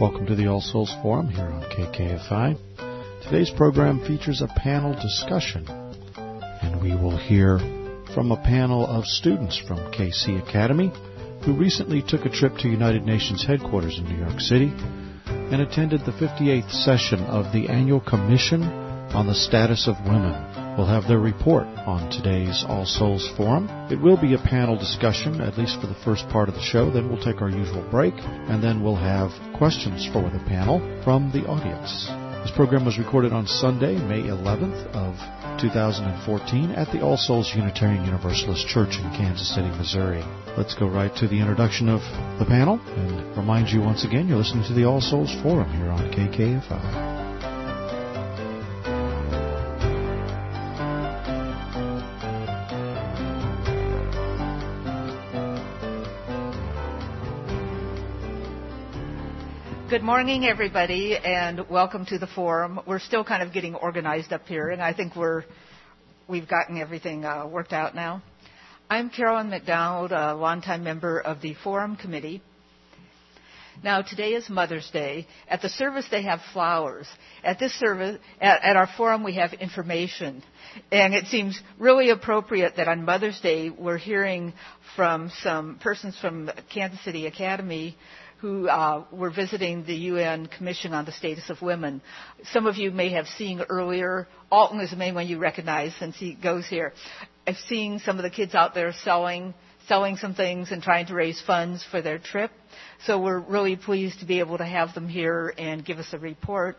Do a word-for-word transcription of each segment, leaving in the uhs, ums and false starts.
Welcome to the All Souls Forum here on K K F I. Today's program features a panel discussion, and we will hear from a panel of students from K C Academy who recently took a trip to United Nations headquarters in New York City and attended the fifty-eighth session of the Annual Commission on the Status of Women. We'll have their report on today's All Souls Forum. It will be a panel discussion, at least for the first part of the show. Then we'll take our usual break, and then we'll have questions for the panel from the audience. This program was recorded on Sunday, May eleventh of two thousand fourteen at the All Souls Unitarian Universalist Church in Kansas City, Missouri. Let's go right to the introduction of the panel and remind you once again you're listening to the All Souls Forum here on K K F I. Good morning, everybody, and welcome to the forum. We're still kind of getting organized up here, and I think we're, we've gotten everything uh, worked out now. I'm Carolyn McDonald, a longtime member of the Forum Committee. Now, today is Mother's Day. At the service, they have flowers. At this service, at, at our forum, we have information. And it seems really appropriate that on Mother's Day, we're hearing from some persons from Kansas City Academy who uh, were visiting the U N Commission on the Status of Women. Some of you may have seen earlier, Alton is the main one you recognize since he goes here. I've seen some of the kids out there selling, selling some things and trying to raise funds for their trip. So we're really pleased to be able to have them here and give us a report.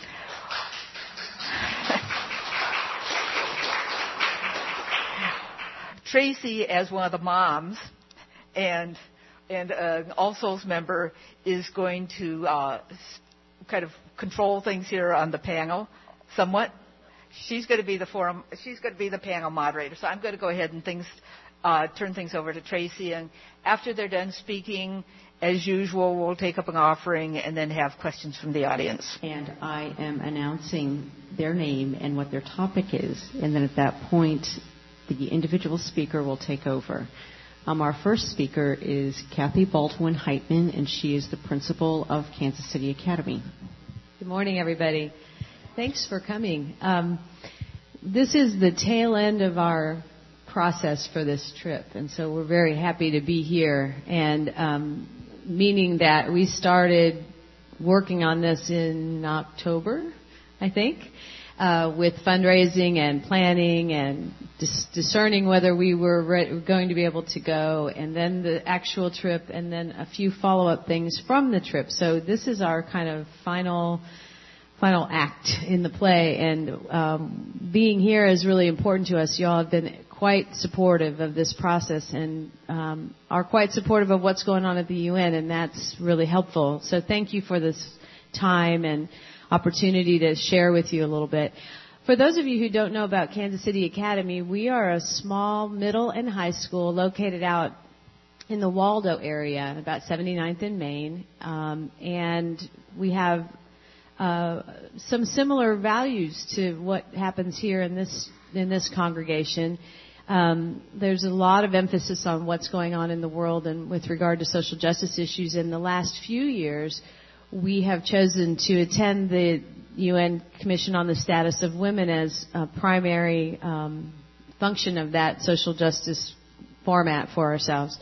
Tracy, as one of the moms, and and an All Souls member, is going to uh, kind of control things here on the panel somewhat. She's going to be the forum. She's going to be the panel moderator. So I'm going to go ahead and things uh, turn things over to Tracy. And after they're done speaking, as usual, we'll take up an offering and then have questions from the audience. And I am announcing their name and what their topic is. And then at that point, the individual speaker will take over. Um, our first speaker is Kathy Baldwin-Heitman, and she is the principal of Kansas City Academy. Good morning, everybody. Thanks for coming. Um, this is the tail end of our process for this trip, and so we're very happy to be here, and um, meaning that we started working on this in October, I think, uh, with fundraising and planning and dis- discerning whether we were re- going to be able to go, and then the actual trip, and then a few follow-up things from the trip. So this is our kind of final final act in the play, and um, being here is really important to us. You all have been quite supportive of this process and um, are quite supportive of what's going on at the U N, and that's really helpful. So thank you for this time and opportunity to share with you a little bit. For those of you who don't know about Kansas City Academy, we are a small middle and high school located out in the Waldo area, about seventy-ninth and Main, um, and we have uh, some similar values to what happens here in this in this congregation. Um, there's a lot of emphasis on what's going on in the world and with regard to social justice issues. In the last few years, we have chosen to attend the U N Commission on the Status of Women as a primary um, function of that social justice format for ourselves.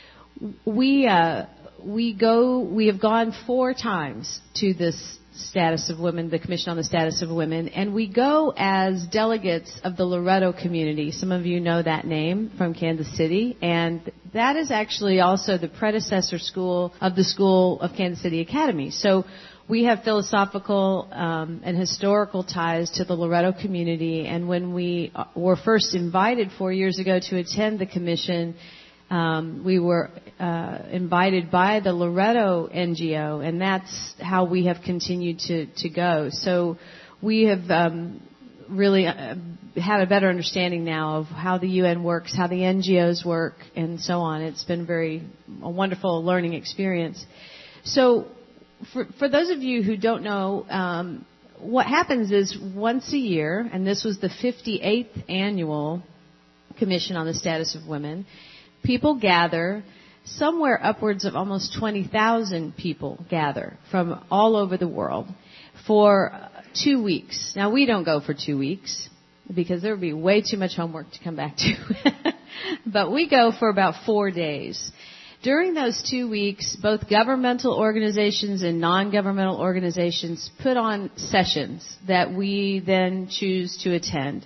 We uh, we go we have gone four times to this Status of Women, the Commission on the Status of Women, and we go as delegates of the Loretto community. Some of you know that name from Kansas City, and that is actually also the predecessor school of the School of Kansas City Academy. So we have philosophical um, and historical ties to the Loretto community, and when we were first invited four years ago to attend the commission, Um, we were uh, invited by the Loretto N G O, and that's how we have continued to, to go. So we have um, really uh, had a better understanding now of how the U N works, how the N G Os work, and so on. It's been very a wonderful learning experience. So for, for those of you who don't know, um, what happens is once a year, and this was the fifty-eighth annual Commission on the Status of Women, people gather somewhere upwards of almost twenty thousand people gather from all over the world for two weeks. Now, we don't go for two weeks because there would be way too much homework to come back to. But we go for about four days. During those two weeks, both governmental organizations and non-governmental organizations put on sessions that we then choose to attend.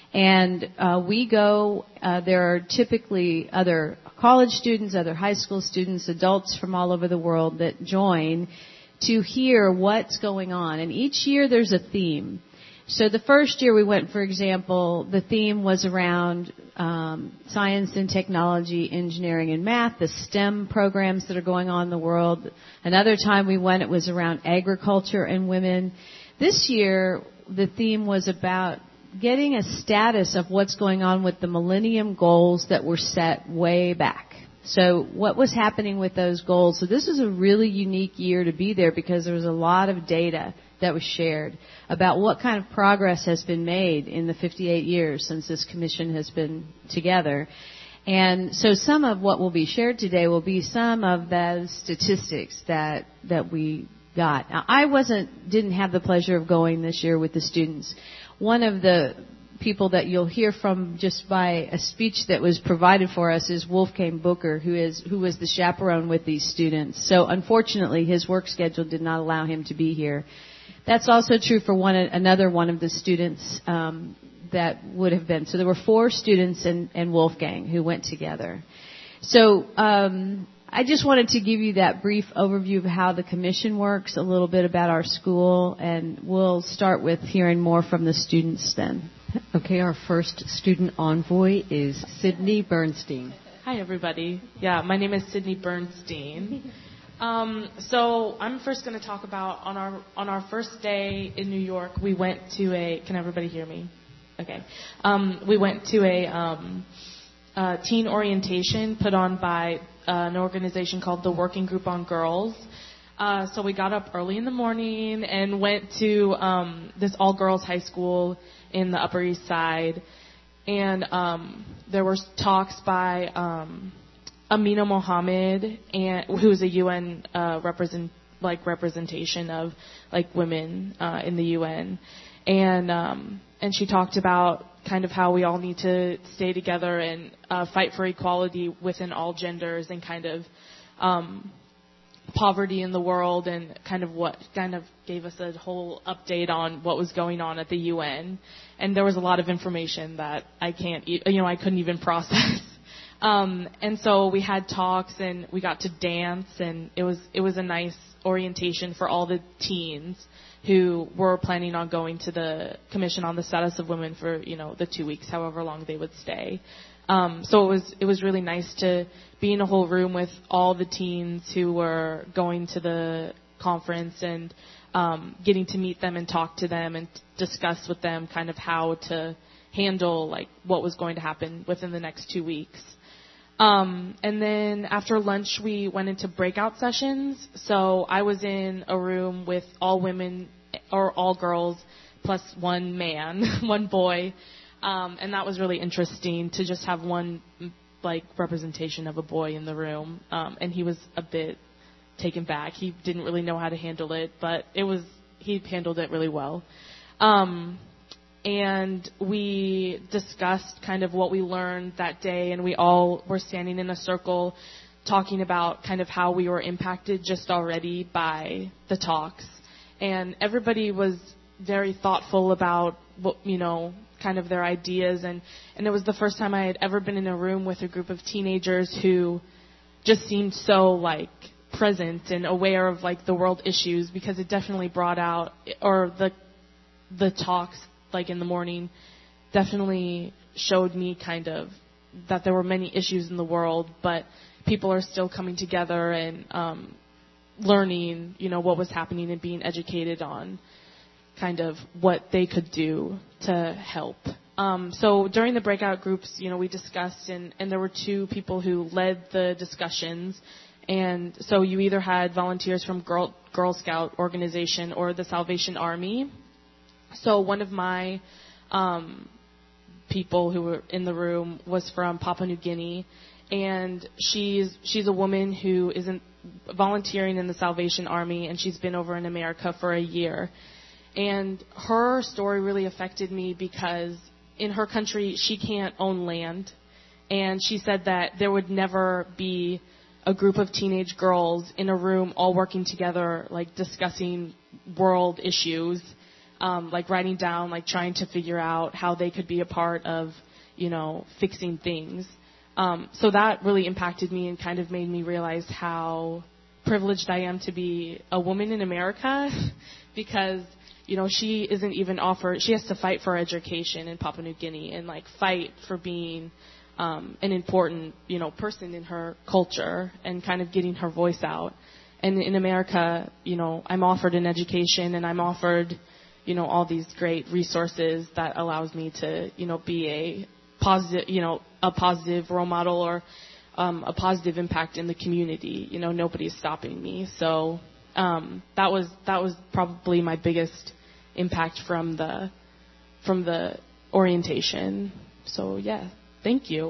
And uh, we go, uh, there are typically other college students, other high school students, adults from all over the world that join to hear what's going on. And each year there's a theme. So the first year we went, for example, the theme was around um, science and technology, engineering and math, the STEM programs that are going on in the world. Another time we went, it was around agriculture and women. This year, the theme was about getting a status of what's going on with the Millennium Goals that were set way back. So what was happening with those goals? So this was a really unique year to be there because there was a lot of data that was shared about what kind of progress has been made in the fifty-eight years since this commission has been together. And so some of what will be shared today will be some of those statistics that that we got. Now, I wasn't didn't have the pleasure of going this year with the students. One of the people that you'll hear from just by a speech that was provided for us is Wolfgang Booker, who is who was the chaperone with these students. So unfortunately, his work schedule did not allow him to be here. That's also true for one another one of the students um, that would have been. So there were four students and, and Wolfgang who went together. So um, I just wanted to give you that brief overview of how the commission works, a little bit about our school, and we'll start with hearing more from the students then. Okay, our first student envoy is Sydney Bernstein. Hi, everybody. Yeah, my name is Sydney Bernstein. Um, so I'm first going to talk about on our on our first day in New York, we went to a. Can everybody hear me? Okay. Um, we went to a um, uh, teen orientation put on by uh, an organization called the Working Group on Girls. Uh, so we got up early in the morning and went to um, this all-girls high school in the Upper East Side, and um, there were talks by um, Amina Mohammed, and who is a U N uh, represent like representation of like women uh, in the U N, and um, and she talked about kind of how we all need to stay together and uh, fight for equality within all genders and kind of um, poverty in the world, and kind of what kind of gave us a whole update on what was going on at the U N. And there was a lot of information that I can't, you know, I couldn't even process. Um, and so we had talks and we got to dance, and it was it was a nice orientation for all the teens who were planning on going to the Commission on the Status of Women for, you know, the two weeks, however long they would stay. Um, so it was it was really nice to be in a whole room with all the teens who were going to the conference and um, getting to meet them and talk to them and discuss with them kind of how to handle like what was going to happen within the next two weeks. Um, and then after lunch, we went into breakout sessions. So I was in a room with all women or all girls plus one man, one boy. Um, and that was really interesting to just have one like representation of a boy in the room. Um, and he was a bit taken back. He didn't really know how to handle it, but it was, he handled it really well. Um, And we discussed kind of what we learned that day, and we all were standing in a circle talking about kind of how we were impacted just already by the talks. And everybody was very thoughtful about, what, you know, kind of their ideas. And, and it was the first time I had ever been in a room with a group of teenagers who just seemed so, like, present and aware of, like, the world issues, because it definitely brought out, or the the talks, like in the morning, definitely showed me kind of that there were many issues in the world, but people are still coming together and um, learning, you know, what was happening and being educated on kind of what they could do to help. Um, so during the breakout groups, you know, we discussed, and, and there were two people who led the discussions. And so you either had volunteers from Girl, Girl Scout organization or the Salvation Army. So one of my um, people who were in the room was from Papua New Guinea, and she's she's a woman who isn't volunteering in the Salvation Army, and she's been over in America for a year. And her story really affected me because in her country she can't own land, and she said that there would never be a group of teenage girls in a room all working together, like discussing world issues, um, like writing down, like trying to figure out how they could be a part of, you know, fixing things. Um, so that really impacted me and kind of made me realize how privileged I am to be a woman in America because, you know, she isn't even offered, she has to fight for education in Papua New Guinea and, like, fight for being um, an important, you know, person in her culture and kind of getting her voice out. And in America, you know, I'm offered an education and I'm offered, you know, all these great resources that allows me to, you know, be a positive, you know, a positive role model or um, a positive impact in the community. You know, nobody's stopping me. So um, that was that was probably my biggest impact from the from the orientation. So yeah, thank you.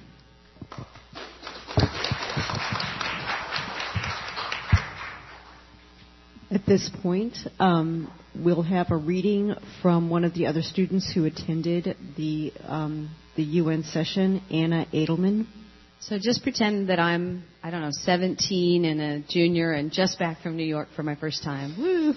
At this point, um, we'll have a reading from one of the other students who attended the um, the U N session, Anna Edelman. So just pretend that I'm, I don't know, seventeen and a junior and just back from New York for my first time. Woo!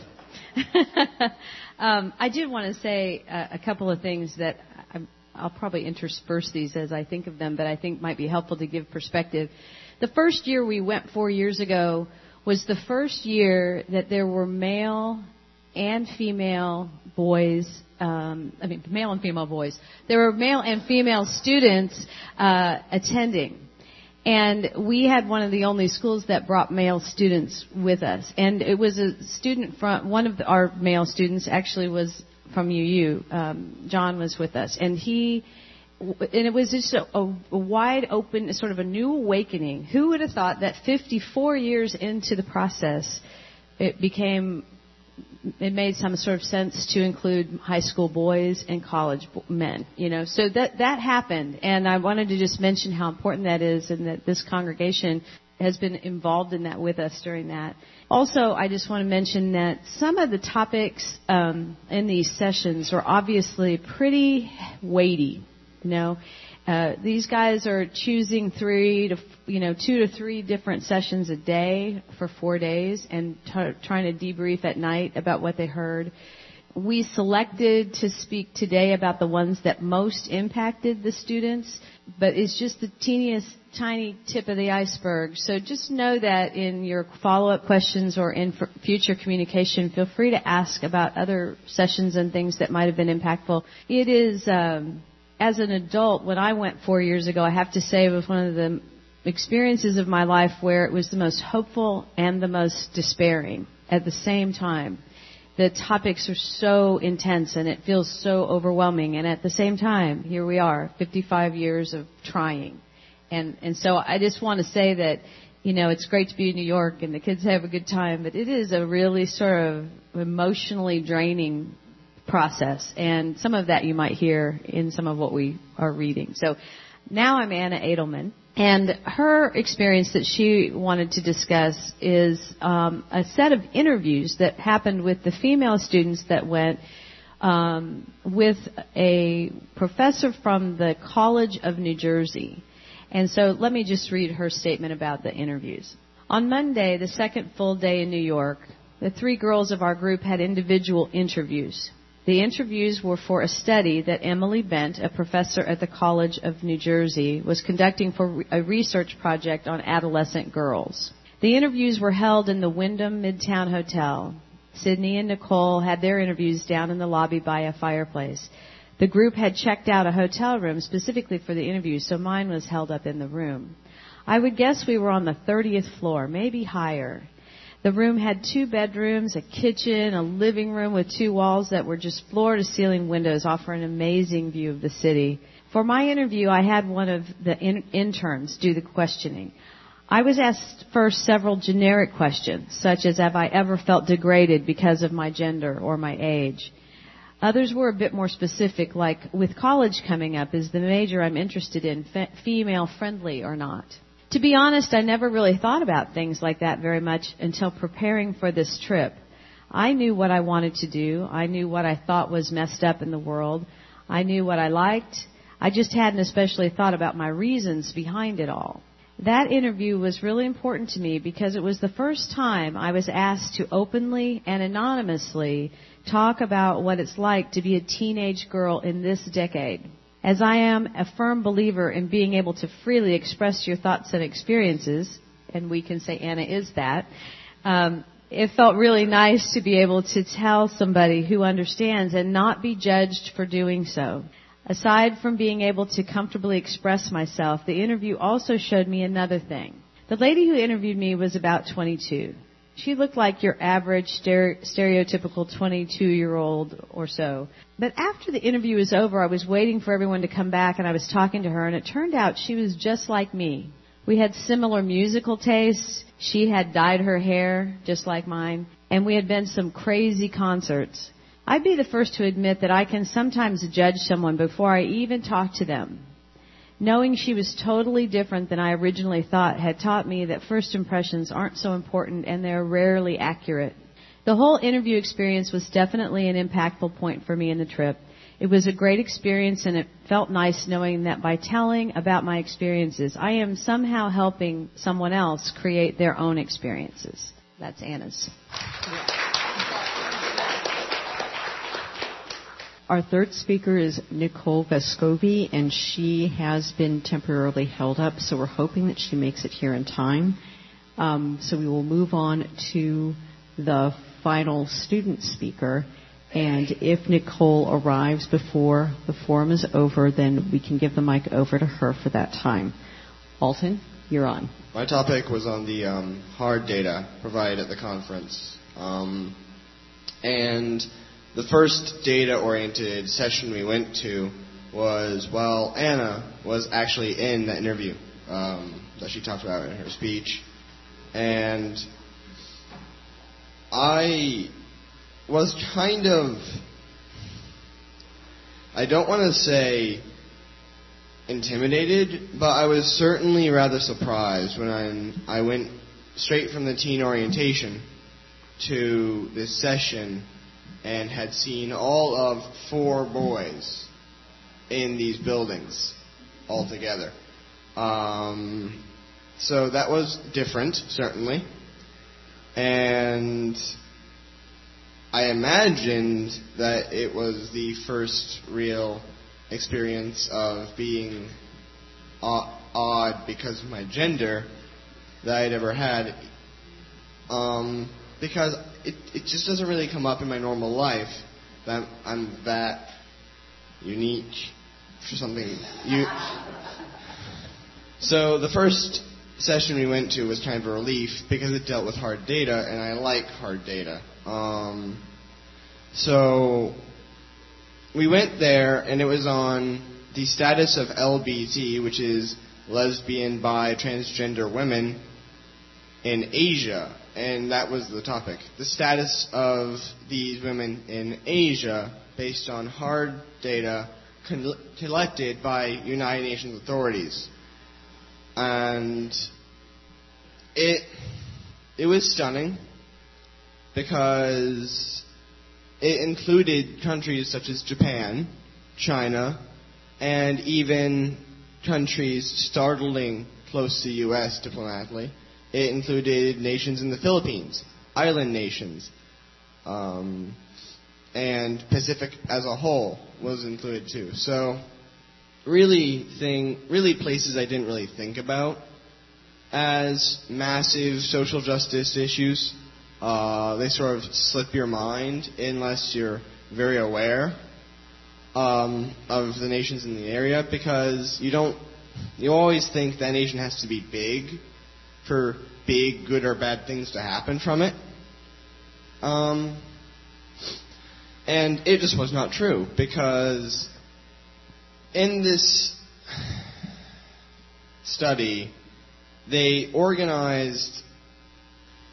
um, I did want to say a, a couple of things that I'm, I'll probably intersperse these as I think of them, but I think might be helpful to give perspective. The first year we went four years ago was the first year that there were male and female boys, um, I mean, male and female boys. There were male and female students uh, attending. And we had one of the only schools that brought male students with us. And it was a student from, one of the, our male students actually was from U U. Um, John was with us. And he, and it was just a, a, a wide open, sort of a new awakening. Who would have thought that fifty-four years into the process, it became, it made some sort of sense to include high school boys and college men, you know. So that that happened, and I wanted to just mention how important that is, and that this congregation has been involved in that with us during that. Also, I just want to mention that some of the topics um, in these sessions are obviously pretty weighty. You know, uh, these guys are choosing three to, you know, two to three different sessions a day for four days and t- trying to debrief at night about what they heard. We selected to speak today about the ones that most impacted the students, but it's just the teeniest, tiny tip of the iceberg. So just know that in your follow-up questions or in f- future communication, feel free to ask about other sessions and things that might have been impactful. It is... Um, As an adult, when I went four years ago, I have to say it was one of the experiences of my life where it was the most hopeful and the most despairing at the same time. The topics are so intense and it feels so overwhelming. And at the same time, here we are, fifty-five years of trying. And, and so I just want to say that, you know, it's great to be in New York and the kids have a good time, but it is a really sort of emotionally draining process, and some of that you might hear in some of what we are reading. So now I'm Anna Edelman, and her experience that she wanted to discuss is um, a set of interviews that happened with the female students that went um, with a professor from the College of New Jersey. And so let me just read her statement about the interviews. On Monday, the second full day in New York, the three girls of our group had individual interviews. The interviews were for a study that Emily Bent, a professor at the College of New Jersey, was conducting for a research project on adolescent girls. The interviews were held in the Wyndham Midtown Hotel. Sydney and Nicole had their interviews down in the lobby by a fireplace. The group had checked out a hotel room specifically for the interviews, so mine was held up in the room. I would guess we were on the thirtieth floor, maybe higher. The room had two bedrooms, a kitchen, a living room with two walls that were just floor-to-ceiling windows offering an amazing view of the city. For my interview, I had one of the in- interns do the questioning. I was asked first several generic questions, such as have I ever felt degraded because of my gender or my age. Others were a bit more specific, like with college coming up, is the major I'm interested in fe- female-friendly or not? To be honest, I never really thought about things like that very much until preparing for this trip. I knew what I wanted to do. I knew what I thought was messed up in the world. I knew what I liked. I just hadn't especially thought about my reasons behind it all. That interview was really important to me because it was the first time I was asked to openly and anonymously talk about what it's like to be a teenage girl in this decade. As I am a firm believer in being able to freely express your thoughts and experiences, and we can say Anna is that, um, it felt really nice to be able to tell somebody who understands and not be judged for doing so. Aside from being able to comfortably express myself, the interview also showed me another thing. The lady who interviewed me was about twenty-two. She looked like your average stere- stereotypical twenty-two-year-old or so. But after the interview was over, I was waiting for everyone to come back, and I was talking to her, and it turned out she was just like me. We had similar musical tastes. She had dyed her hair just like mine, and we had been to some crazy concerts. I'd be the first to admit that I can sometimes judge someone before I even talk to them. Knowing she was totally different than I originally thought had taught me that first impressions aren't so important and they're rarely accurate. The whole interview experience was definitely an impactful point for me in the trip. It was a great experience, and it felt nice knowing that by telling about my experiences, I am somehow helping someone else create their own experiences. That's Anna's. Our third speaker is Nicole Vescovi, and she has been temporarily held up, so we're hoping that she makes it here in time. Um, so we will move on to the final student speaker, and if Nicole arrives before the forum is over, then we can give the mic over to her for that time. Alton, you're on. My topic was on the um, hard data provided at the conference. Um, and the first data-oriented session we went to was while Anna was actually in that interview um, that she talked about in her speech. And I was kind of, I don't want to say intimidated, but I was certainly rather surprised when I, I went straight from the teen orientation to this session and had seen all of four boys in these buildings all together. Um, so that was different, certainly. And I imagined that it was the first real experience of being odd because of my gender that I'd ever had. Um, because it, it just doesn't really come up in my normal life that I'm that unique for something. You. So the first session we went to was kind of a relief because it dealt with hard data, and I like hard data. Um, so we went there, and it was on the status of L B T, which is lesbian, bi, transgender women in Asia, and that was the topic. The status of these women in Asia based on hard data collected by United Nations authorities. And it it was stunning because it included countries such as Japan, China, and even countries startling close to the U S diplomatically. It included nations in the Philippines, island nations, um, and Pacific as a whole was included too. So really thing, really places I didn't really think about as massive social justice issues. Uh, they sort of slip your mind unless you're very aware um, of the nations in the area, because you don't, you always think that nation has to be big for big, good or bad things to happen from it. Um, and it just was not true, because in this study, they organized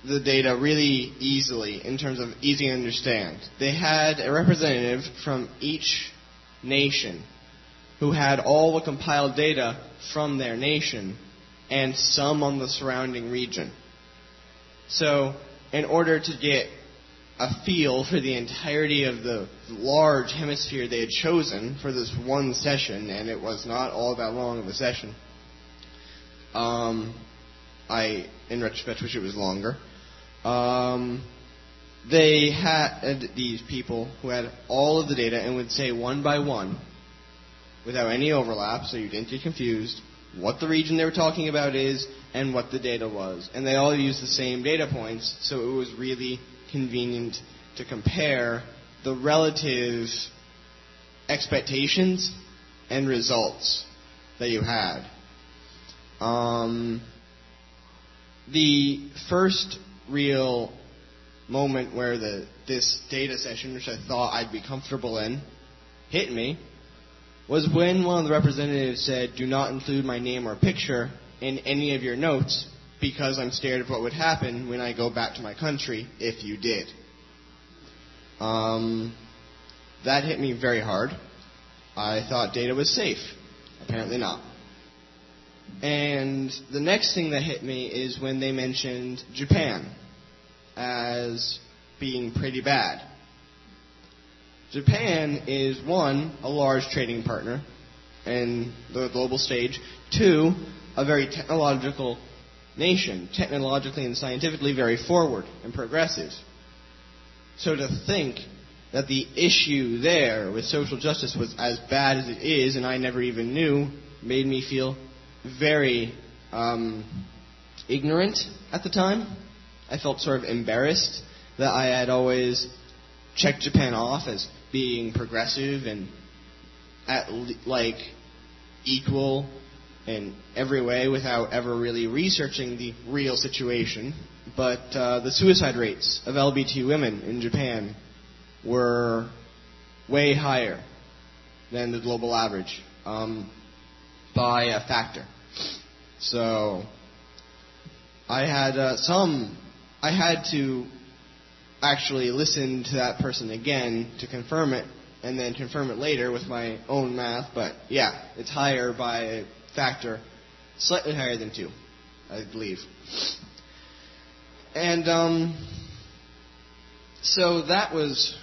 the data really easily in terms of easy to understand. They had a representative from each nation who had all the compiled data from their nation and some on the surrounding region. So, in order to get a feel for the entirety of the large hemisphere they had chosen for this one session, and it was not all that long of a session, um, I, in retrospect, wish it was longer. Um, they had these people who had all of the data and would say one by one, without any overlap, so you didn't get confused, what the region they were talking about is and what the data was. And they all used the same data points, so it was really convenient to compare the relative expectations and results that you had. Um, the first real moment where the this data session, which I thought I'd be comfortable in, hit me was when one of the representatives said, "Do not include my name or picture in any of your notes because I'm scared of what would happen when I go back to my country if you did." Um, that hit me very hard. I thought data was safe. Apparently not. And the next thing that hit me is when they mentioned Japan as being pretty bad. Japan is, one, a large trading partner in the global stage, two, a very technological nation, technologically and scientifically very forward and progressive. So to think that the issue there with social justice was as bad as it is, and I never even knew, made me feel very um, ignorant at the time. I felt sort of embarrassed that I had always checked Japan off as being progressive and at le- like equal in every way without ever really researching the real situation. But uh, the suicide rates of L G B T women in Japan were way higher than the global average um, by a factor. So I had uh, some, I had to actually listen to that person again to confirm it, and then confirm it later with my own math. But yeah, it's higher by a factor, slightly higher than two, I believe. And um, so that was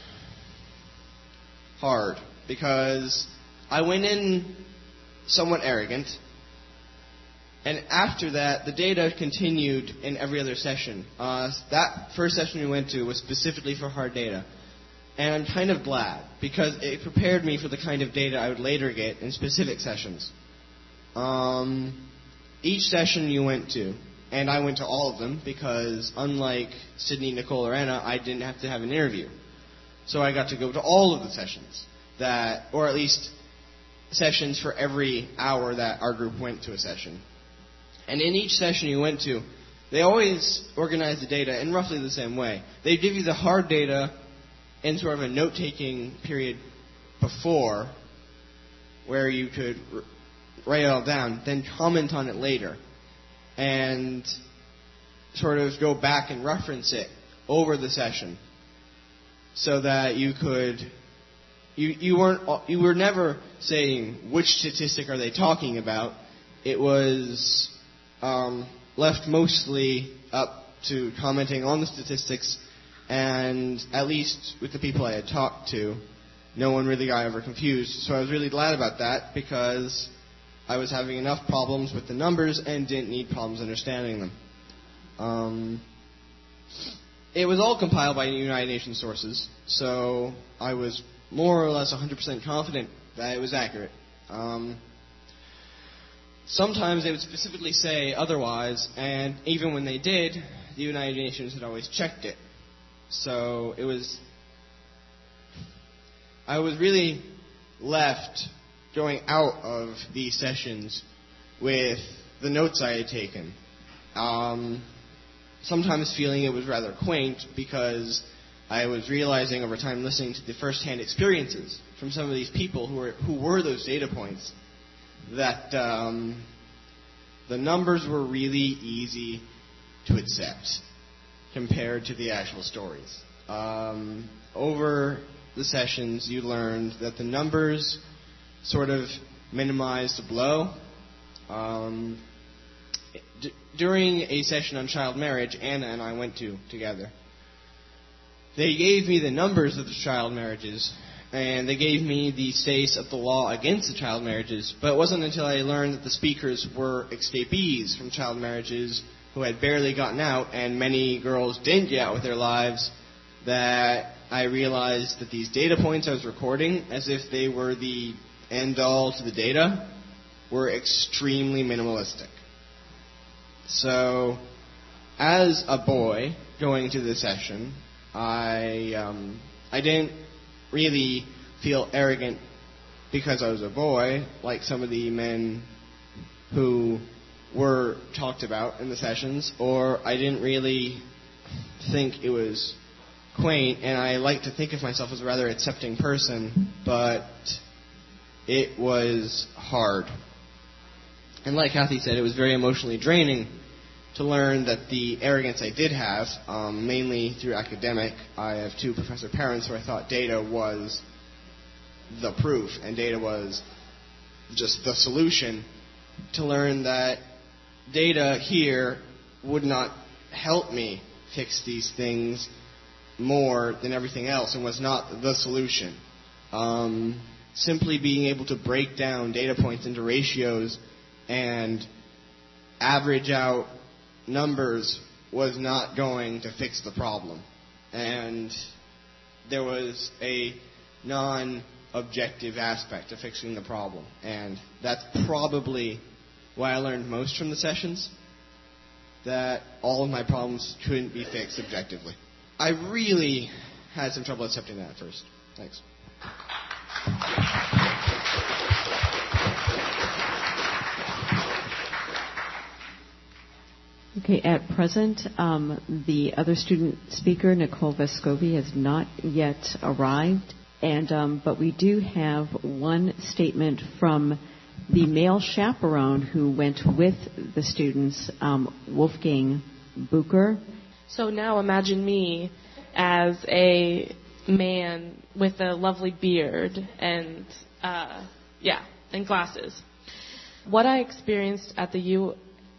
hard because I went in somewhat arrogant. And after that, the data continued in every other session. Uh, that first session we went to was specifically for hard data. And I'm kind of glad, because it prepared me for the kind of data I would later get in specific sessions. Um, each session you went to, and I went to all of them, because unlike Sydney, Nicole, or Anna, I didn't have to have an interview. So I got to go to all of the sessions, that, or at least sessions for every hour that our group went to a session. And in each session you went to, they always organized the data in roughly the same way. They give you the hard data in sort of a note-taking period before, where you could r- write it all down, then comment on it later, and sort of go back and reference it over the session, so that you could, you you weren't you were never saying which statistic are they talking about. It was Um, left mostly up to commenting on the statistics, and at least with the people I had talked to, no one really got ever confused. So I was really glad about that, because I was having enough problems with the numbers and didn't need problems understanding them. Um, it was all compiled by United Nations sources, so I was more or less one hundred percent confident that it was accurate. Um, Sometimes they would specifically say otherwise, and even when they did, the United Nations had always checked it. So it was, I was really left going out of these sessions with the notes I had taken. Um, sometimes feeling it was rather quaint, because I was realizing over time, listening to the first-hand experiences from some of these people who were who were those data points, that um, the numbers were really easy to accept. compared to the actual stories. Um, over the sessions, you learned that the numbers sort of minimized the blow. Um, d- during a session on child marriage, Anna and I went to together, they gave me the numbers of the child marriages, and they gave me the status of the law against the child marriages, but it wasn't until I learned that the speakers were escapees from child marriages who had barely gotten out, and many girls didn't get out with their lives, that I realized that these data points I was recording, as if they were the end-all to the data, were extremely minimalistic. So, as a boy going to the session, I um, I didn't really feel arrogant because I was a boy, like some of the men who were talked about in the sessions, or I didn't really think it was quaint, and I like to think of myself as a rather accepting person, but it was hard. And like Kathy said, it was very emotionally draining to learn that the arrogance I did have, um, mainly through academic, I have two professor parents who I thought data was the proof, and data was just the solution, to learn that data here would not help me fix these things more than everything else, and was not the solution. Um, simply being able to break down data points into ratios and average out numbers was not going to fix the problem. And there was a non-objective aspect to fixing the problem. And that's probably why I learned most from the sessions, that all of my problems couldn't be fixed objectively. I really had some trouble accepting that at first. Thanks. Okay, at present, um, the other student speaker, Nicole Vescovi, has not yet arrived, and um, but we do have one statement from the male chaperone who went with the students, um, Wolfgang Bucher. So now imagine me as a man with a lovely beard and, uh, yeah, and glasses. What I experienced at the U-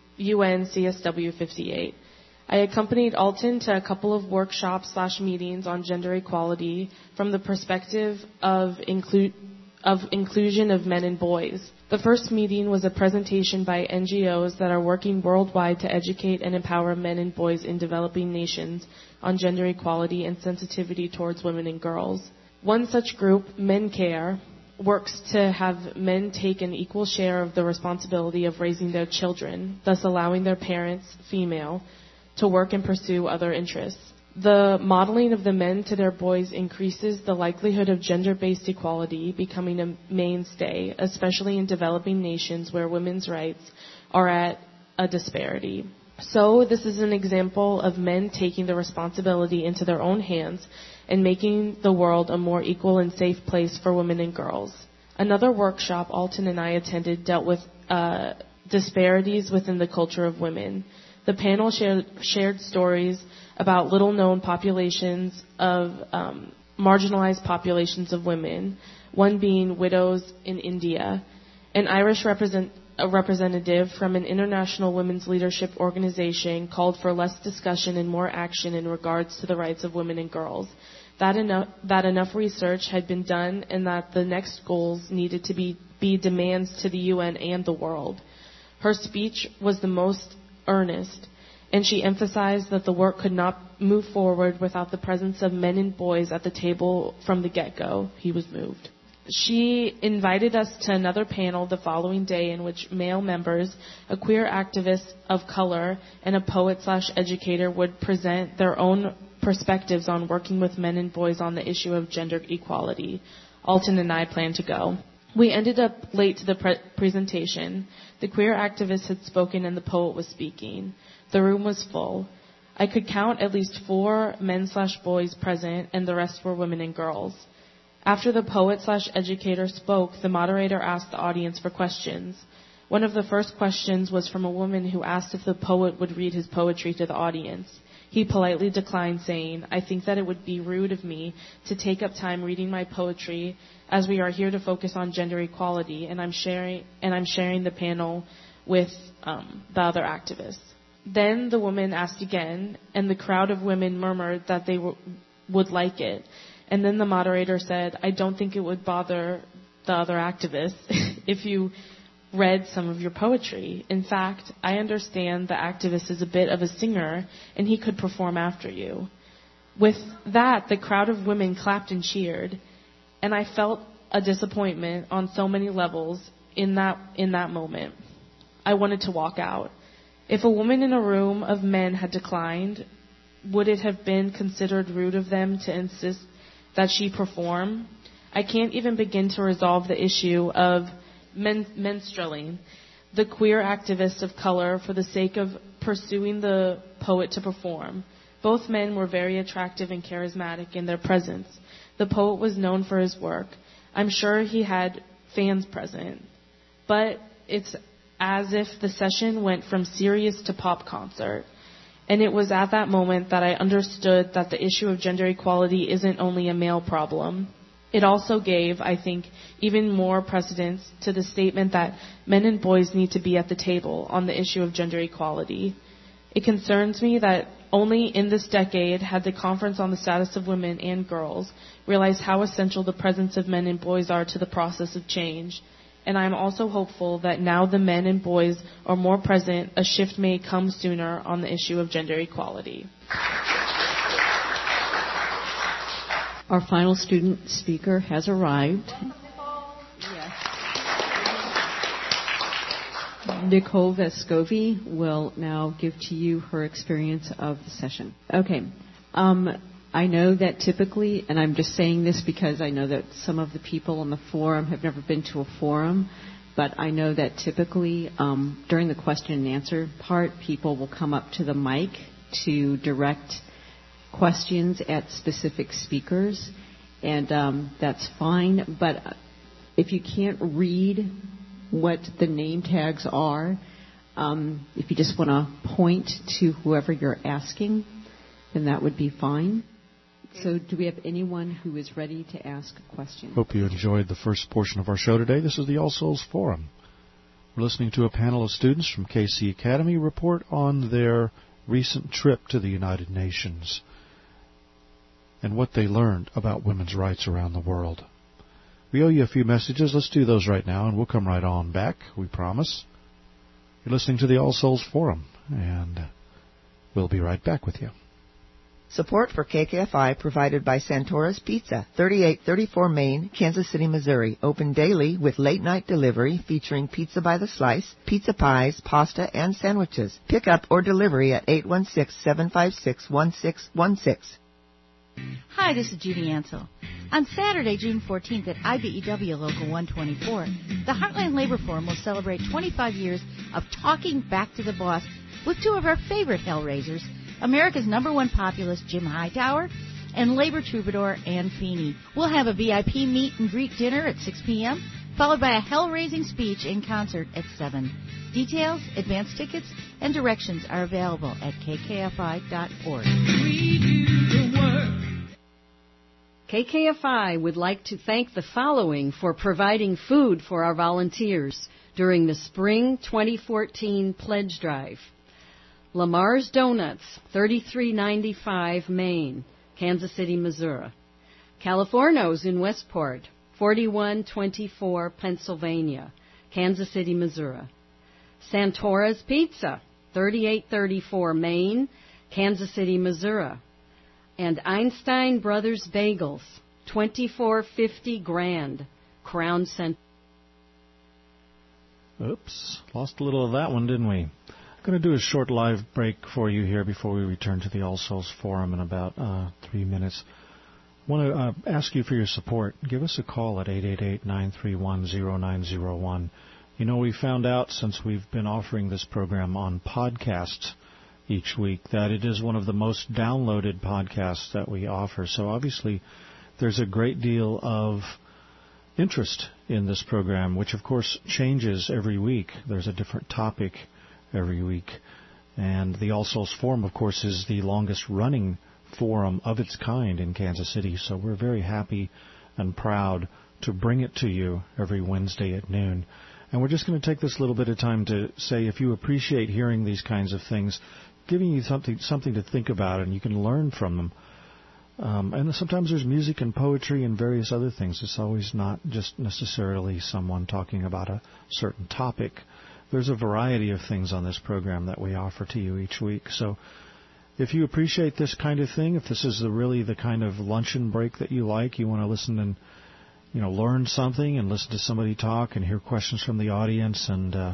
U N C S W fifty-eight. I accompanied Alton to a couple of workshops slash meetings on gender equality from the perspective of, inclu- of inclusion of men and boys. The first meeting was a presentation by N G Os that are working worldwide to educate and empower men and boys in developing nations on gender equality and sensitivity towards women and girls. One such group, Men Care, works to have men take an equal share of the responsibility of raising their children, thus allowing their parents, female, to work and pursue other interests. The modeling of the men to their boys increases the likelihood of gender-based equality becoming a mainstay, especially in developing nations where women's rights are at a disparity. So this is an example of men taking the responsibility into their own hands and making the world a more equal and safe place for women and girls. Another workshop Alton and I attended dealt with uh, disparities within the culture of women. The panel shared, shared stories about little-known populations of um, marginalized populations of women, one being widows in India. An Irish represent, a representative from an international women's leadership organization called for less discussion and more action in regards to the rights of women and girls. That enough, that enough research had been done and that the next goals needed to be, be demands to the U N and the world. Her speech was the most earnest, and she emphasized that the work could not move forward without the presence of men and boys at the table from the get-go. He was moved. She invited us to another panel the following day in which male members, a queer activist of color, and a poet slash educator would present their own perspectives on working with men and boys on the issue of gender equality. Alton and I planned to go. We ended up late to the pre- presentation. The queer activist had spoken and the poet was speaking. The room was full. I could count at least four men slash boys present, and the rest were women and girls. After the poet slash educator spoke, the moderator asked the audience for questions. One of the first questions was from a woman who asked if the poet would read his poetry to the audience. He politely declined, saying, "I think that it would be rude of me to take up time reading my poetry, as we are here to focus on gender equality, and I'm sharing and I'm sharing the panel with um, the other activists." Then the woman asked again, and the crowd of women murmured that they w- would like it. And then the moderator said, "I don't think it would bother the other activists if you read some of your poetry. In fact, I understand the activist is a bit of a singer, and he could perform after you." With that, the crowd of women clapped and cheered, and I felt a disappointment on so many levels in that in that moment. I wanted to walk out. If a woman in a room of men had declined, would it have been considered rude of them to insist that she perform? I can't even begin to resolve the issue of men- menstrualing the queer activists of color for the sake of pursuing the poet to perform. Both men were very attractive and charismatic in their presence. The poet was known for his work. I'm sure he had fans present. But it's as if the session went from serious to pop concert. And it was at that moment that I understood that the issue of gender equality isn't only a male problem. It also gave, I think, even more precedence to the statement that men and boys need to be at the table on the issue of gender equality. It concerns me that only in this decade had the Conference on the Status of Women and Girls realized how essential the presence of men and boys are to the process of change. And I am also hopeful that now the men and boys are more present, a shift may come sooner on the issue of gender equality. Our final student speaker has arrived. Nicole Vescovi will now give to you her experience of the session. Okay. Um, I know that typically, and I'm just saying this because I know that some of the people on the forum have never been to a forum, but I know that typically um, during the question and answer part, people will come up to the mic to direct questions at specific speakers, and um, that's fine. But if you can't read what the name tags are, um, if you just want to point to whoever you're asking, then that would be fine. So do we have anyone who is ready to ask a question? Hope you enjoyed the first portion of our show today. This is the All Souls Forum. We're listening to a panel of students from K C Academy report on their recent trip to the United Nations and what they learned about women's rights around the world. We owe you a few messages. Let's do those right now, and we'll come right on back, we promise. You're listening to the All Souls Forum, and we'll be right back with you. Support for K K F I provided by Santora's Pizza, thirty-eight thirty-four Main, Kansas City, Missouri. Open daily with late-night delivery featuring pizza by the slice, pizza pies, pasta, and sandwiches. Pick up or delivery at eight one six, seven five six, one six one six. Hi, this is Judy Ansell. On Saturday, June fourteenth at I B E W Local one twenty-four, the Heartland Labor Forum will celebrate twenty-five years of talking back to the boss with two of our favorite Hellraisers, America's number one populist Jim Hightower and labor troubadour Ann Feeney. We'll have a V I P meet and greet dinner at six p.m., followed by a hell-raising speech in concert at seven. Details, advance tickets, and directions are available at k k f i dot org. K K F I would like to thank the following for providing food for our volunteers during the Spring twenty fourteen Pledge Drive. Lamar's Donuts, thirty-three ninety-five Main, Kansas City, Missouri. Californo's in Westport, forty-one twenty-four Pennsylvania, Kansas City, Missouri. Santora's Pizza, thirty-eight thirty-four Main, Kansas City, Missouri. And Einstein Brothers Bagels, twenty-four fifty Grand, Crown Center. Oops, lost a little of that one, didn't we? I'm going to do a short live break for you here before we return to the All Souls Forum in about uh, three minutes. I want to uh, ask you for your support. Give us a call at eight eight eight, nine three one, zero nine zero one. You know, we found out since we've been offering this program on podcasts each week that it is one of the most downloaded podcasts that we offer. So obviously there's a great deal of interest in this program, which of course changes every week. There's a different topic every week. And the All Souls Forum, of course, is the longest-running forum of its kind in Kansas City, so we're very happy and proud to bring it to you every Wednesday at noon. And we're just going to take this little bit of time to say, if you appreciate hearing these kinds of things, giving you something something to think about, and you can learn from them. Um, and sometimes there's music and poetry and various other things. It's always not just necessarily someone talking about a certain topic. There's a variety of things on this program that we offer to you each week. So if you appreciate this kind of thing, if this is the, really the kind of luncheon break that you like, you want to listen and you know learn something and listen to somebody talk and hear questions from the audience and uh,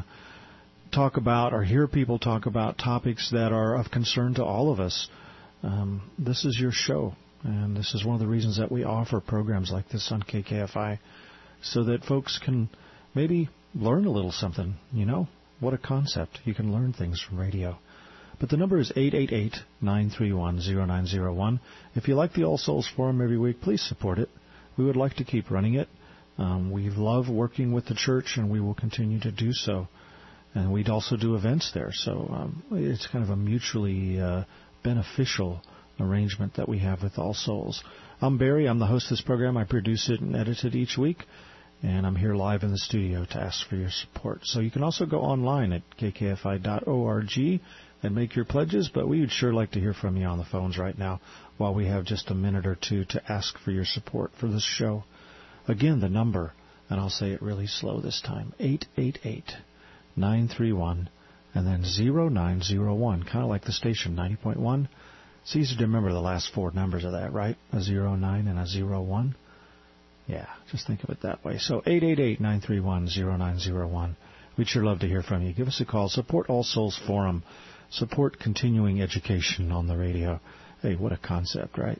talk about or hear people talk about topics that are of concern to all of us, um, this is your show. And this is one of the reasons that we offer programs like this on K K F I, so that folks can maybe learn a little something. You know, what a concept. You can learn things from radio. But the number is eight eight eight, nine three one, zero nine zero one. If you like the All Souls Forum every week, please support it. We would like to keep running it. Um, we love working with the church, and we will continue to do so. And we'd also do events there. So um, it's kind of a mutually uh, beneficial arrangement that we have with All Souls. I'm Barry. I'm the host of this program. I produce it and edit it each week. And I'm here live in the studio to ask for your support. So you can also go online at k k f i dot org and make your pledges, but we would sure like to hear from you on the phones right now while we have just a minute or two to ask for your support for this show. Again, the number, and I'll say it really slow this time, eight eight eight, nine three one, and then zero nine zero one, kind of like the station, ninety point one. It's easy to remember the last four numbers of that, right? A zero nine and a zero one. Yeah, just think of it that way. So eight eight eight, nine three one, zero nine zero one. We'd sure love to hear from you. Give us a call. Support All Souls Forum. Support continuing education on the radio. Hey, what a concept, right?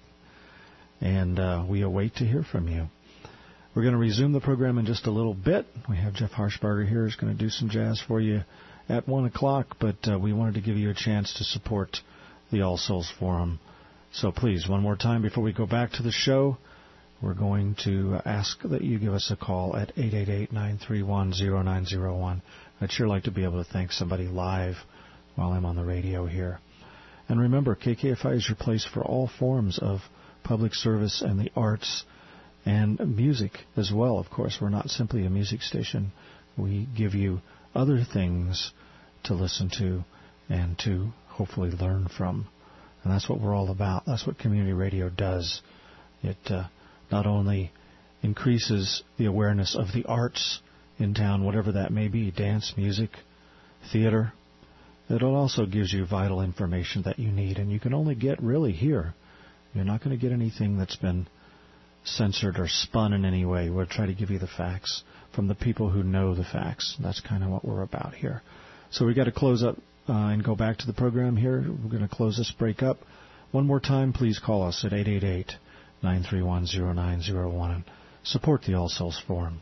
And uh, we await to hear from you. We're going to resume the program in just a little bit. We have Jeff Harshbarger here who's going to do some jazz for you at one o'clock, but uh, we wanted to give you a chance to support the All Souls Forum. So please, one more time before we go back to the show, we're going to ask that you give us a call at eight eight eight, nine three one, zero nine zero one. I'd sure like to be able to thank somebody live while I'm on the radio here. And remember, K K F I is your place for all forms of public service and the arts and music as well. Of course, we're not simply a music station. We give you other things to listen to and to hopefully learn from. And that's what we're all about. That's what community radio does. It uh, not only increases the awareness of the arts in town, whatever that may be, dance, music, theater, it also gives you vital information that you need, and you can only get really here. You're not going to get anything that's been censored or spun in any way. We'll try to give you the facts from the people who know the facts. That's kind of what we're about here. So we've got to close up uh, and go back to the program here. We're going to close this break up. One more time, please call us at eight eight eight, nine three one, zero nine zero one and support the All Souls Forum.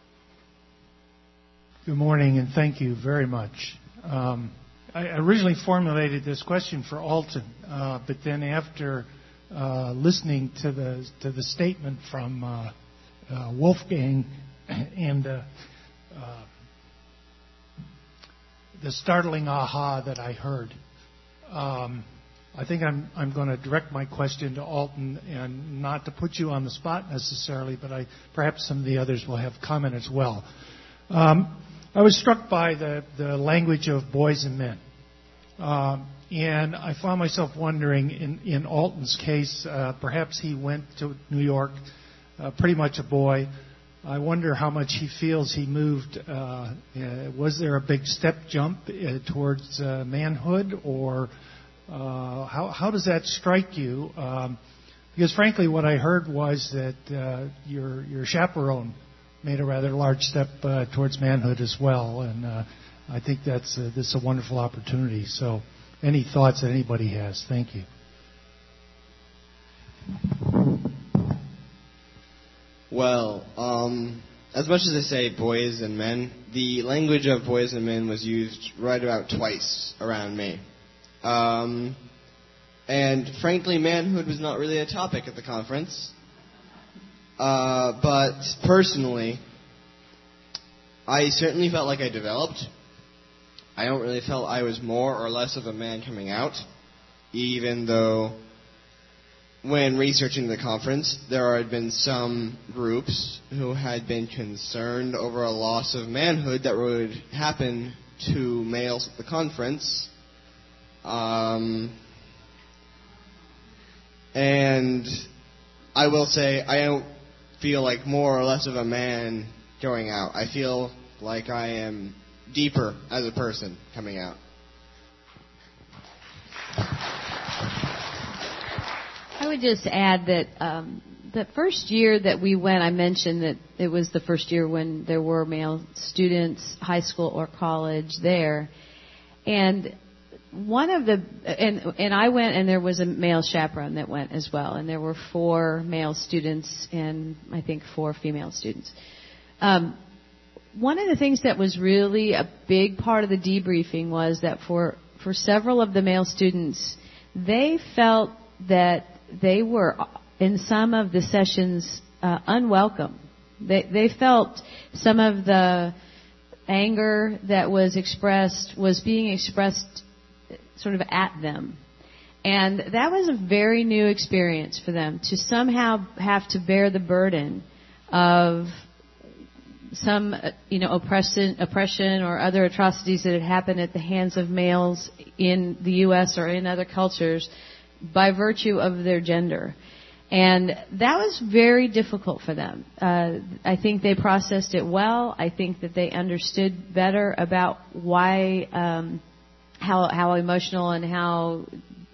Good morning, and thank you very much. Um, I originally formulated this question for Alton, uh, but then after uh, listening to the to the statement from uh, uh, Wolfgang and uh, uh, the startling aha that I heard, um, I think I'm I'm going to direct my question to Alton, and not to put you on the spot necessarily, but I perhaps some of the others will have comment as well. Um, I was struck by the, the language of boys and men. Um, and I found myself wondering, in, in Alton's case, uh, perhaps he went to New York uh, pretty much a boy. I wonder how much he feels he moved. Uh, uh, was there a big step jump uh, towards uh, manhood? Or uh, how, how does that strike you? Um, because frankly, what I heard was that uh, your, your chaperone made a rather large step uh, towards manhood as well, and uh, I think that's uh, this is a wonderful opportunity. So, any thoughts that anybody has? Thank you. Well, um, as much as I say boys and men, the language of boys and men was used right about twice around me. Um, and frankly, manhood was not really a topic at the conference. Uh, but personally, I certainly felt like I developed. I don't really feel I was more or less of a man coming out, even though when researching the conference, there had been some groups who had been concerned over a loss of manhood that would happen to males at the conference. Um, and I will say I don't feel like more or less of a man going out. I feel like I am deeper as a person coming out. I would just add that um, the first year that we went, I mentioned that it was the first year when there were male students, high school or college there. And one of the, and, and I went and there was a male chaperone that went as well. And there were four male students and I think four female students. Um, one of the things that was really a big part of the debriefing was that for, for several of the male students, they felt that they were, in some of the sessions, uh, unwelcome. They, they felt some of the anger that was expressed was being expressed sort of at them. And that was a very new experience for them, to somehow have to bear the burden of some, you know, oppression, oppression or other atrocities that had happened at the hands of males in the U S or in other cultures by virtue of their gender. And that was very difficult for them. Uh, I think they processed it well. I think that they understood better about why, um, how, how emotional and how,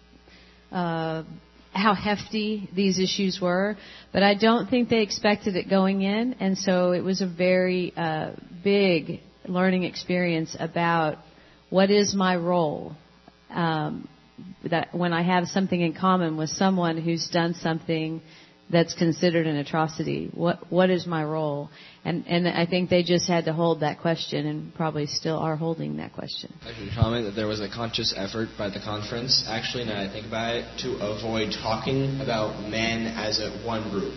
uh, how hefty these issues were. But I don't think they expected it going in. And so it was a very, uh, big learning experience about what is my role, um, that when I have something in common with someone who's done something that's considered an atrocity, what what is my role? And and I think they just had to hold that question, and probably still are holding that question. I should comment that there was a conscious effort by the conference, actually, now that I think about it, to avoid talking about men as a one group.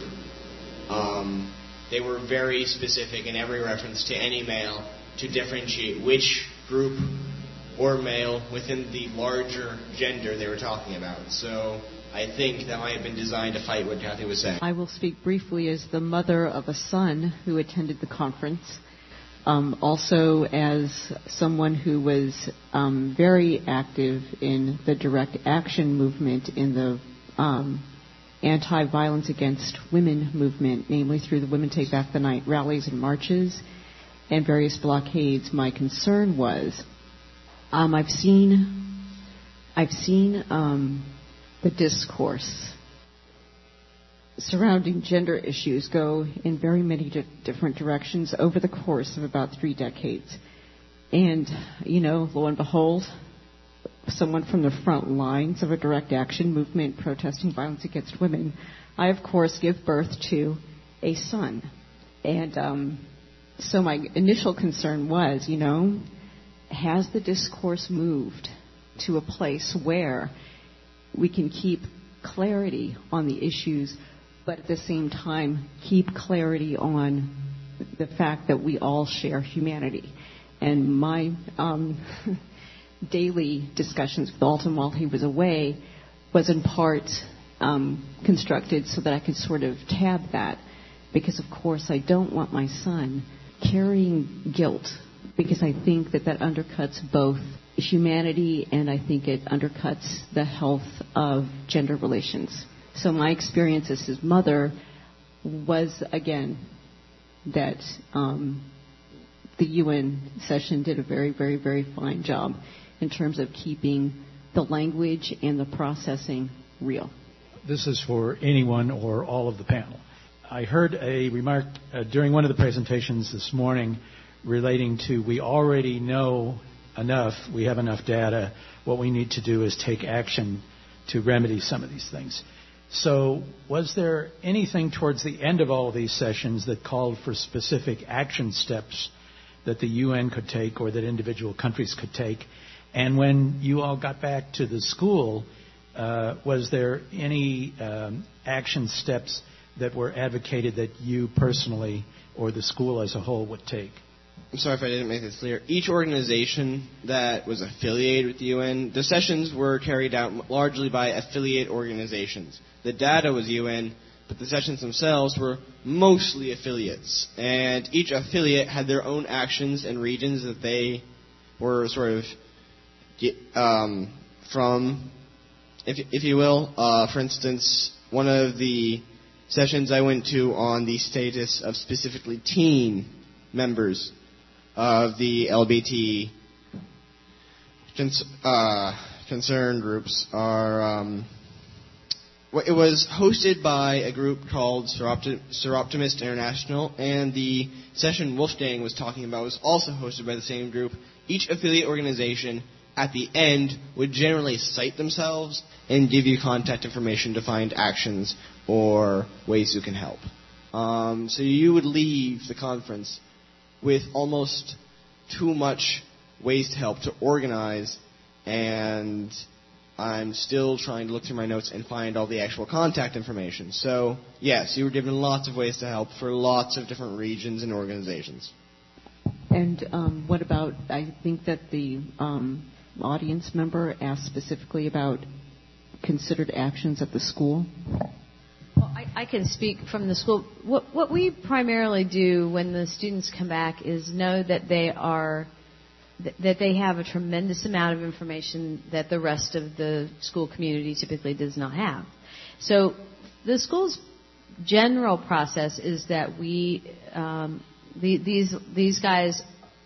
Um, they were very specific in every reference to any male to differentiate which group or male within the larger gender they were talking about. So I think that might have been designed to fight what Kathy was saying. I will speak briefly as the mother of a son who attended the conference, um, also as someone who was um, very active in the direct action movement in the um, anti-violence against women movement, namely through the Women Take Back the Night rallies and marches and various blockades. My concern was Um, I've seen, I've seen um, the discourse surrounding gender issues go in very many di- different directions over the course of about three decades. And, you know, lo and behold, someone from the front lines of a direct action movement protesting violence against women, I, of course, give birth to a son. And um, so my initial concern was, you know, has the discourse moved to a place where we can keep clarity on the issues, but at the same time keep clarity on the fact that we all share humanity? And my um, daily discussions with Alton while he was away was in part um, constructed so that I could sort of tab that, because of course I don't want my son carrying guilt, because I think that that undercuts both humanity and I think it undercuts the health of gender relations. So my experience as his mother was, again, that um, the U N session did a very, very, very fine job in terms of keeping the language and the processing real. This is for anyone or all of the panel. I heard a remark uh, during one of the presentations this morning relating to we already know enough, we have enough data, what we need to do is take action to remedy some of these things. So was there anything towards the end of all of these sessions that called for specific action steps that the U N could take or that individual countries could take? And when you all got back to the school, uh, was there any um, action steps that were advocated that you personally or the school as a whole would take? I'm sorry if I didn't make this clear. Each organization that was affiliated with the U N, the sessions were carried out largely by affiliate organizations. The data was U N, but the sessions themselves were mostly affiliates. And each affiliate had their own actions and regions that they were sort of um, from, if, if you will. Uh, for instance, one of the sessions I went to on the status of specifically teen members of the L G B T cons- uh, concern groups are. Um, it was hosted by a group called Seropti- Seroptimist International, and the session Wolfgang was talking about was also hosted by the same group. Each affiliate organization at the end would generally cite themselves and give you contact information to find actions or ways you can help. Um, so you would leave the conference with almost too much ways to help to organize, and I'm still trying to look through my notes and find all the actual contact information. So, yes, you were given lots of ways to help for lots of different regions and organizations. And um, what about, I think that the um, audience member asked specifically about considered actions at the school? Well, I, I can speak from the school. What, what we primarily do when the students come back is know that they are th- that they have a tremendous amount of information that the rest of the school community typically does not have. So the school's general process is that we um, the, these these guys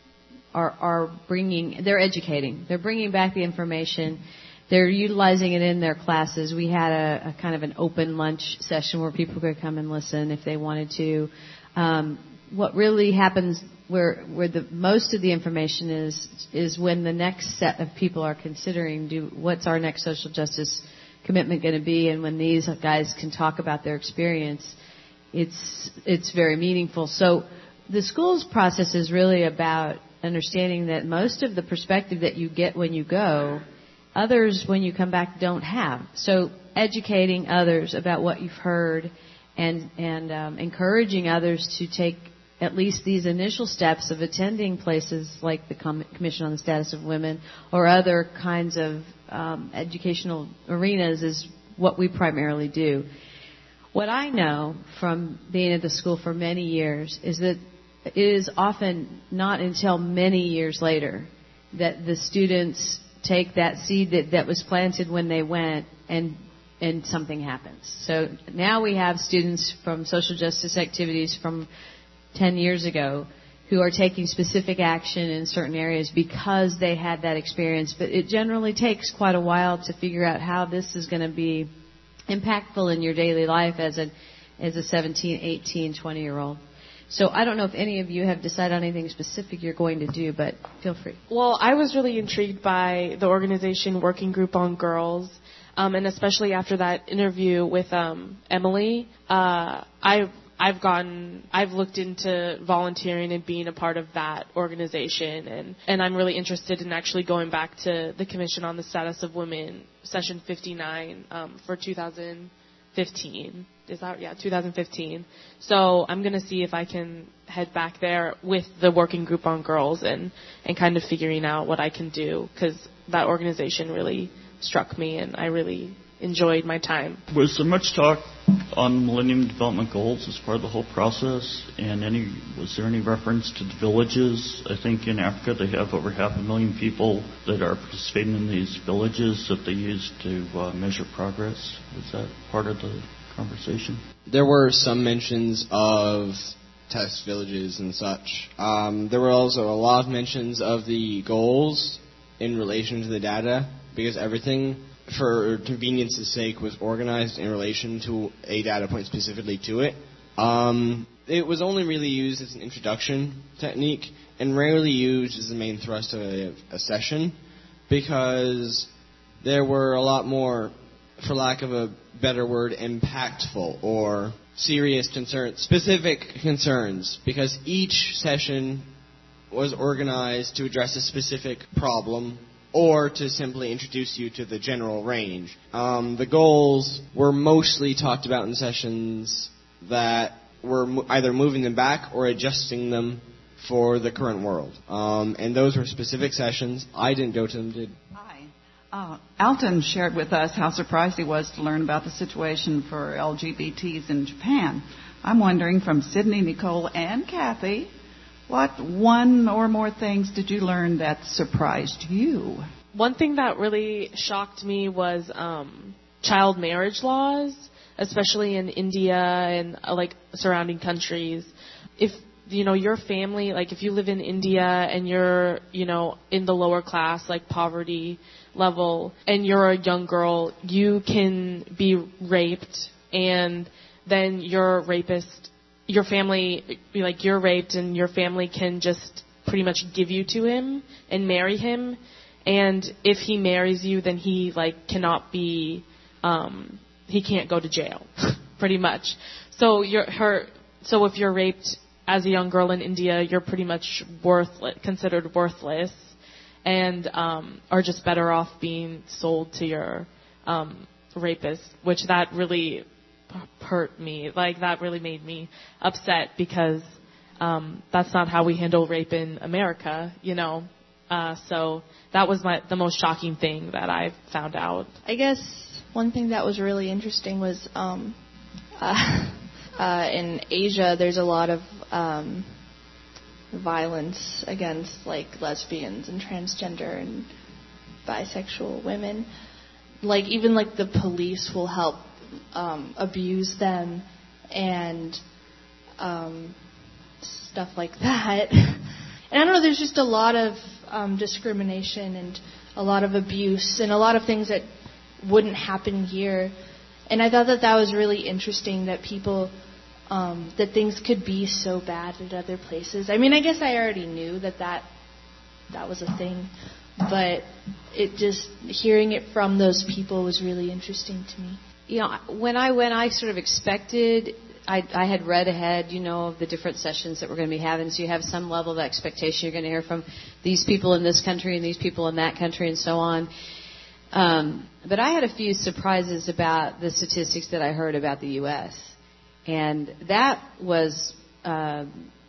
are are bringing they're educating they're bringing back the information. They're utilizing it in their classes. We had a, a kind of an open lunch session where people could come and listen if they wanted to. Um, what really happens where where the most of the information is is when the next set of people are considering do what's our next social justice commitment going to be, and when these guys can talk about their experience, it's it's very meaningful. So the school's process is really about understanding that most of the perspective that you get when you go, others, when you come back, don't have. So educating others about what you've heard and, and um, encouraging others to take at least these initial steps of attending places like the Com- Commission on the Status of Women or other kinds of um, educational arenas is what we primarily do. What I know from being at the school for many years is that it is often not until many years later that the students take that seed that, that was planted when they went and and something happens. So now we have students from social justice activities from ten years ago who are taking specific action in certain areas because they had that experience. But it generally takes quite a while to figure out how this is going to be impactful in your daily life as a as a seventeen, eighteen, twenty-year-old. So I don't know if any of you have decided on anything specific you're going to do, but feel free. Well, I was really intrigued by the organization Working Group on Girls, um, and especially after that interview with um, Emily, uh, I've I've gotten I've looked into volunteering and being a part of that organization, and, and I'm really interested in actually going back to the Commission on the Status of Women, session fifty-nine um, for two thousand fifteen. Is that, yeah, two thousand fifteen. So I'm going to see if I can head back there with the Working Group on Girls and, and kind of figuring out what I can do, because that organization really struck me and I really enjoyed my time. Was there much talk on Millennium Development Goals as part of the whole process? And any was there any reference to the villages? I think in Africa they have over half a million people that are participating in these villages that they use to uh, measure progress. Was that part of the conversation? There were some mentions of test villages and such. Um, there were also a lot of mentions of the goals in relation to the data, because everything, for convenience's sake, was organized in relation to a data point specifically to it. Um, it was only really used as an introduction technique and rarely used as the main thrust of a, a session, because there were a lot more, for lack of a better word, impactful or serious concerns, specific concerns, because each session was organized to address a specific problem or to simply introduce you to the general range. Um, the goals were mostly talked about in sessions that were mo- either moving them back or adjusting them for the current world. Um, and those were specific sessions. I didn't go to them. Did Hi. Uh, Alton shared with us how surprised he was to learn about the situation for L G B Ts in Japan. I'm wondering from Sydney, Nicole, and Kathy, what one or more things did you learn that surprised you? One thing that really shocked me was um, child marriage laws, especially in India and uh, like surrounding countries. If you know your family, like if you live in India and you're you know in the lower class, like poverty level, and you're a young girl, you can be raped, and then your rapist, your family, like you're raped, and your family can just pretty much give you to him and marry him. And if he marries you, then he like cannot be, um, he can't go to jail, pretty much. So you're her. So if you're raped as a young girl in India, you're pretty much worthless, considered worthless, and um, are just better off being sold to your um, rapist. Which that really hurt me. Like that really made me upset because um, that's not how we handle rape in America, you know. Uh, so that was my, the most shocking thing that I found out. I guess one thing that was really interesting was um, uh, uh, in Asia there's a lot of um, violence against like lesbians and transgender and bisexual women. Like even like the police will help um, abuse them and um, stuff like that. And I don't know, there's just a lot of um, discrimination and a lot of abuse and a lot of things that wouldn't happen here. And I thought that that was really interesting that people, um, that things could be so bad at other places. I mean, I guess I already knew that that, that was a thing, but it just, hearing it from those people was really interesting to me. You know, when I went, I sort of expected, I, I had read ahead, you know, of the different sessions that we're going to be having, so you have some level of expectation. You're going to hear from these people in this country and these people in that country and so on. Um, but I had a few surprises about the statistics that I heard about the U S And that was, uh,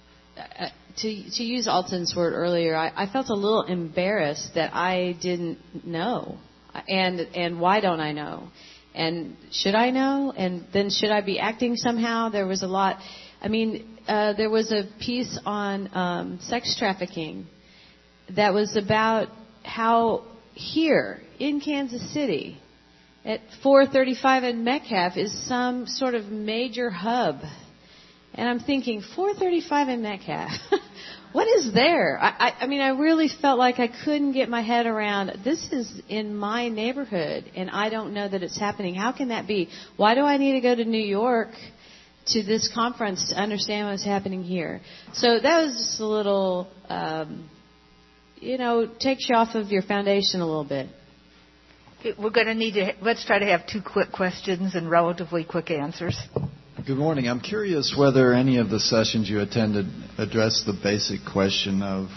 to, to use Alton's word earlier, I, I felt a little embarrassed that I didn't know. And, and why don't I know? And should I know? And then should I be acting somehow? There was a lot. I mean, uh, there was a piece on um, sex trafficking that was about how here in Kansas City at four thirty-five in Metcalf is some sort of major hub. And I'm thinking, four thirty-five in Metcalf? What is there? I, I, I mean, I really felt like I couldn't get my head around, this is in my neighborhood, and I don't know that it's happening. How can that be? Why do I need to go to New York to this conference to understand what's happening here? So that was just a little, um, you know, takes you off of your foundation a little bit. We're going to need to, let's try to have two quick questions and relatively quick answers. Good morning. I'm curious whether any of the sessions you attended addressed the basic question of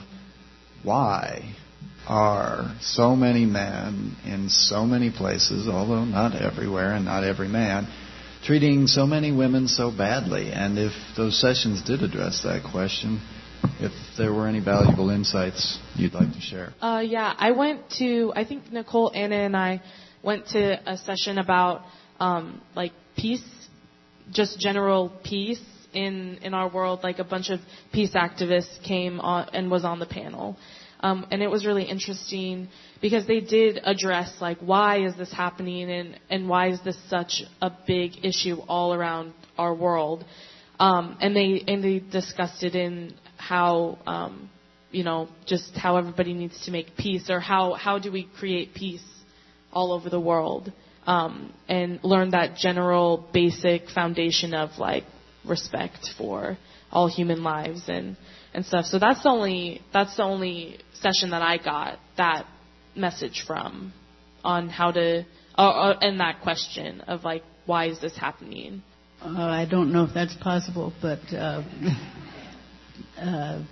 why are so many men in so many places, although not everywhere and not every man, treating so many women so badly? And if those sessions did address that question, if there were any valuable insights you'd like to share. Uh, yeah, I went to, I think Nicole, Anna, and I went to a session about um, like peace, just general peace in, in our world. Like a bunch of peace activists came on and was on the panel. Um, and it was really interesting because they did address like why is this happening and, and why is this such a big issue all around our world. Um, and they and they discussed it in how um, you know just how everybody needs to make peace, or how how do we create peace all over the world, um, and learn that general basic foundation of like respect for all human lives and, and stuff. So that's the only that's the only session that I got that message from on how to uh, uh, and that question of like why is this happening. Uh, I don't know if that's possible, but uh, uh,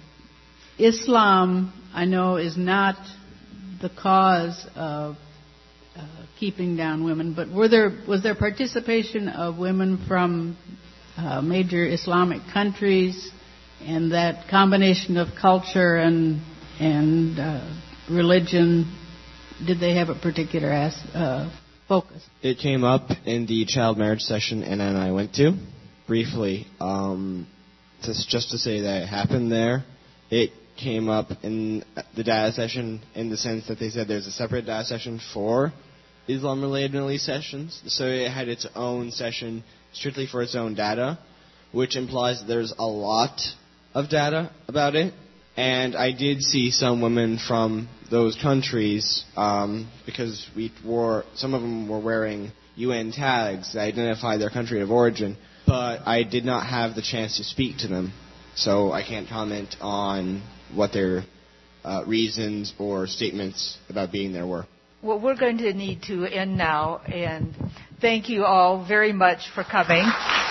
Islam, I know, is not the cause of uh, keeping down women. But were there was there participation of women from uh, major Islamic countries and that combination of culture and and uh, religion, did they have a particular as, uh, focus? It came up in the child marriage session Anna and I went to, briefly. Um, just, just to say that it happened there. It came up in the data session in the sense that they said there's a separate data session for Islam-related Middle East sessions. So it had its own session strictly for its own data, which implies that there's a lot of data about it. And I did see some women from those countries, um, because we wore, some of them were wearing U N tags that identify their country of origin, but I did not have the chance to speak to them. So I can't comment on what their uh, reasons or statements about being there were. Well, we're going to need to end now, and thank you all very much for coming.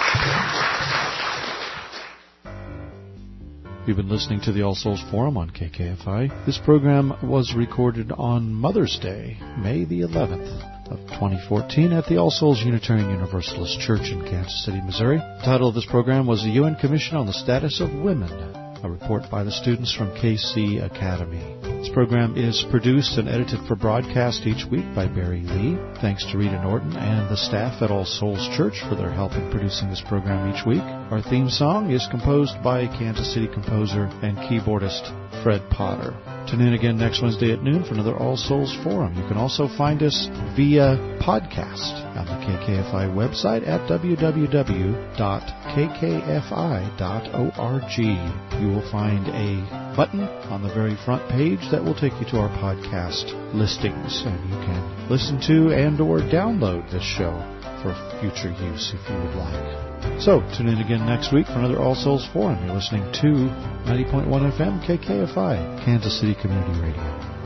You've been listening to the All Souls Forum on K K F I. This program was recorded on Mother's Day, May the eleventh of twenty fourteen at the All Souls Unitarian Universalist Church in Kansas City, Missouri. The title of this program was the U N Commission on the Status of Women, a report by the students from K C Academy. This program is produced and edited for broadcast each week by Barry Lee. Thanks to Rita Norton and the staff at All Souls Church for their help in producing this program each week. Our theme song is composed by Kansas City composer and keyboardist Fred Potter. Tune in again next Wednesday at noon for another All Souls Forum. You can also find us via podcast on the K K F I website at w w w dot k k f i dot org. You will find a button on the very front page that will take you to our podcast listings, and you can listen to and or download this show for future use if you would like. So, tune in again next week for another All Souls Forum. You're listening to ninety point one F M K K F I, Kansas City Community Radio.